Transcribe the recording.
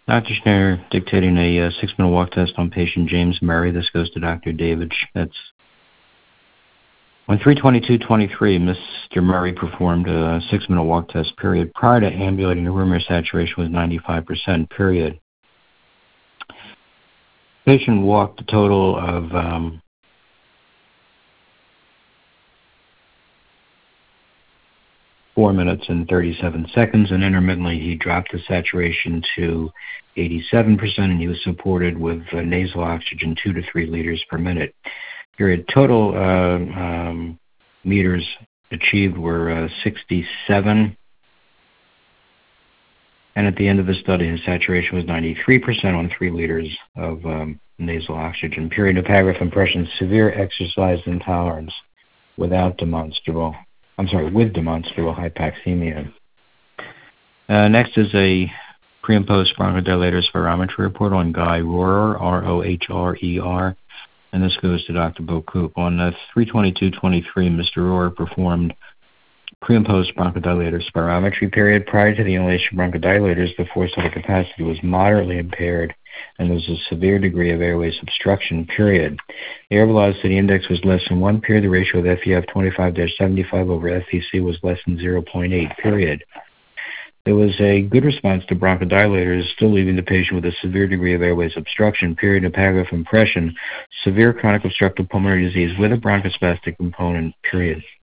Dr. Schneider dictating a 6-minute walk test on patient James Murray. This goes to Dr. David Schmitz. On 3/22/23, Mr. Murray performed a 6-minute walk test period. Prior to ambulating, the room air saturation was 95% period. Patient walked a total of 4 minutes and 37 seconds, and intermittently he dropped the saturation to 87%, and he was supported with nasal oxygen 2 to 3 liters per minute. Period. Total meters achieved were 67, and at the end of the study, his saturation was 93% on 3 liters of nasal oxygen. Period. No paragraph impression. Severe exercise intolerance with demonstrable hypoxemia. Next is a pre- and post bronchodilator spirometry report on Guy Rohrer, R-O-H-R-E-R, and this goes to Dr. Bocoup. On 3/22/23, Mr. Rohrer performed pre- and post bronchodilator spirometry period. Prior to the inhalation bronchodilators, the forced vital capacity was moderately impaired, and there was a severe degree of airways obstruction, period. The air velocity index was less than 1, period. The ratio of FEF 25-75 over FVC was less than 0.8, period. There was a good response to bronchodilators, still leaving the patient with a severe degree of airways obstruction, period. A paragraph impression, severe chronic obstructive pulmonary disease with a bronchospastic component, period.